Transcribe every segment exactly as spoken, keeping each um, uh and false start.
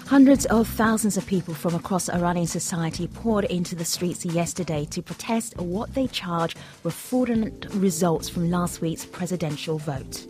Hundreds of thousands of people from across Iranian society poured into the streets yesterday to protest what they charge were fraudulent results from last week's presidential vote.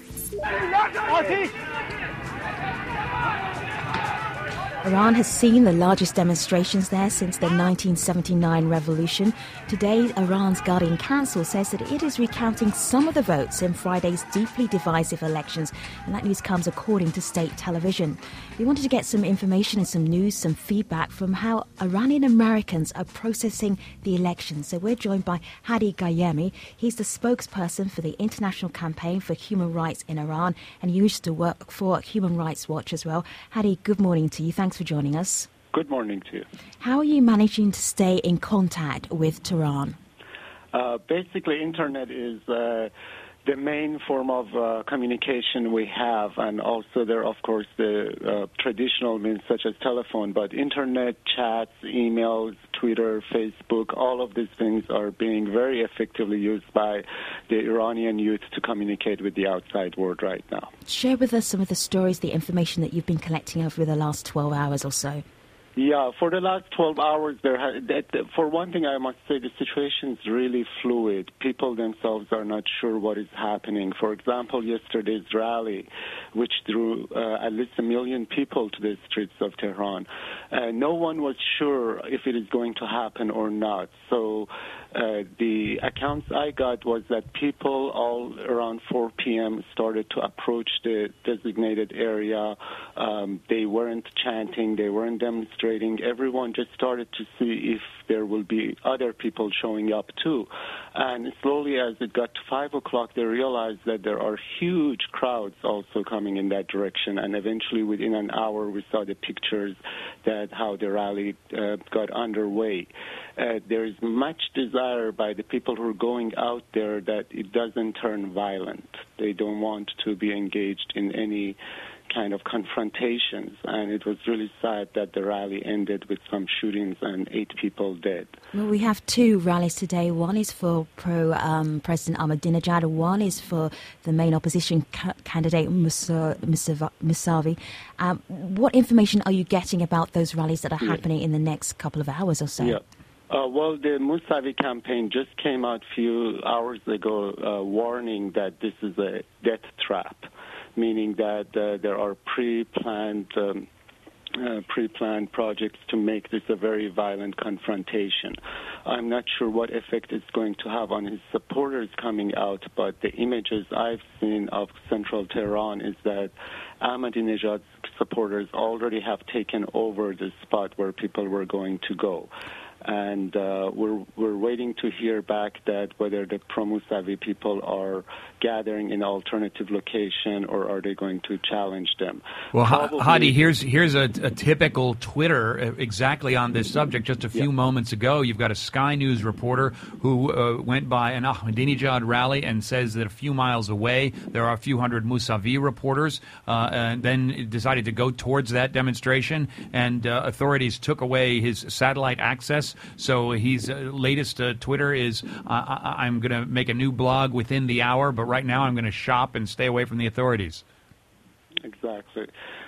Iran has seen the largest demonstrations there since the nineteen seventy-nine revolution. Today, Iran's Guardian Council says that it is recounting some of the votes in Friday's deeply divisive elections, and that news comes according to state television. We wanted to get some information and some news, some feedback from how Iranian Americans are processing the elections. So we're joined by Hadi Gayemi. He's the spokesperson for the International Campaign for Human Rights in Iran, and he used to work for Human Rights Watch as well. Hadi, good morning to you. Thanks for joining us. Good morning to you. How are you managing to stay in contact with Tehran? Uh, basically, internet is uh, the main form of uh, communication we have, and also there are, of course, the uh, traditional means such as telephone, but internet, chats, emails, Twitter, Facebook, all of these things are being very effectively used by the Iranian youth to communicate with the outside world right now. Share with us some of the stories, the information that you've been collecting over the last twelve hours or so. Yeah, for the last twelve hours, there ha- that, for one thing, I must say the situation is really fluid. People themselves are not sure what is happening. For example, yesterday's rally, which drew uh, at least a million people to the streets of Tehran, uh, no one was sure if it is going to happen or not. So uh, the accounts I got was that people all around four p.m. started to approach the designated area. Um, they weren't chanting, they weren't demonstrating. Everyone just started to see if there will be other people showing up too. And slowly as it got to five o'clock, they realized that there are huge crowds also coming in that direction. And eventually within an hour, we saw the pictures that how the rally uh, got underway. Uh, there is much desire by the people who are going out there that it doesn't turn violent. They don't want to be engaged in any kind of confrontations, and it was really sad that the rally ended with some shootings and eight people dead. Well, we have two rallies today. One is for pro um, President Ahmadinejad, one is for the main opposition ca- candidate Musa, Musa, Musavi. Um, what information are you getting about those rallies that are happening yeah. in the next couple of hours or so? Yeah. Uh, well, the Musavi campaign just came out a few hours ago uh, warning that this is a death trap, meaning that uh, there are pre-planned um, uh, pre-planned projects to make this a very violent confrontation. I'm not sure what effect it's going to have on his supporters coming out, but the images I've seen of central Tehran is that Ahmadinejad's supporters already have taken over the spot where people were going to go. And uh, we're we're waiting to hear back that whether the pro-Musavi people are gathering in an alternative location or are they going to challenge them. Well, Probably, Hadi, here's here's a, a typical Twitter exactly on this subject. Just a few yeah. moments ago, you've got a Sky News reporter who uh, went by an Ahmadinejad rally and says that a few miles away there are a few hundred Musavi reporters, uh, and then decided to go towards that demonstration, and uh, authorities took away his satellite access. So his uh, latest uh, Twitter is, uh, I- I'm going to make a new blog within the hour, but right now I'm going to shop and stay away from the authorities. Exactly.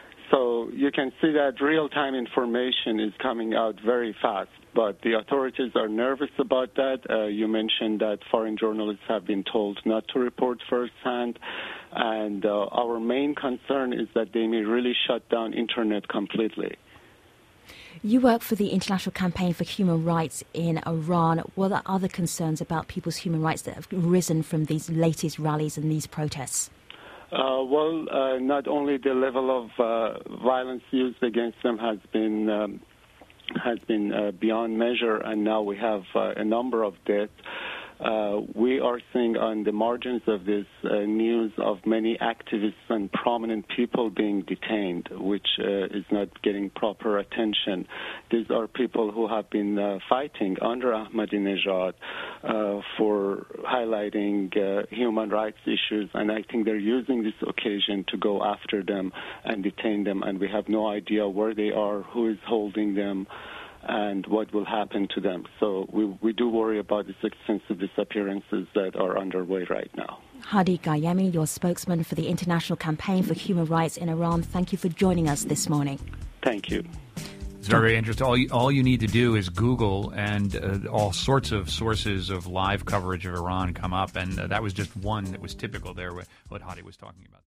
So you can see that real-time information is coming out very fast, but the authorities are nervous about that. Uh, you mentioned that foreign journalists have been told not to report firsthand, and uh, our main concern is that they may really shut down internet completely. You work for the International Campaign for Human Rights in Iran. What are other concerns about people's human rights that have risen from these latest rallies and these protests? Uh, well, uh, not only the level of uh, violence used against them has been um, has been uh, beyond measure, and now we have uh, a number of deaths. Uh, we are seeing on the margins of this uh, news of many activists and prominent people being detained, which uh, is not getting proper attention. These are people who have been uh, fighting under Ahmadinejad uh, for highlighting uh, human rights issues, and I think they're using this occasion to go after them and detain them, and we have no idea where they are, who is holding them, and what will happen to them. So we, we do worry about these extensive disappearances that are underway right now. Hadi Gayemi, your spokesman for the International Campaign for Human Rights in Iran, thank you for joining us this morning. Thank you. It's very interesting. All you, all you need to do is Google, and uh, all sorts of sources of live coverage of Iran come up, and uh, that was just one that was typical there, what Hadi was talking about.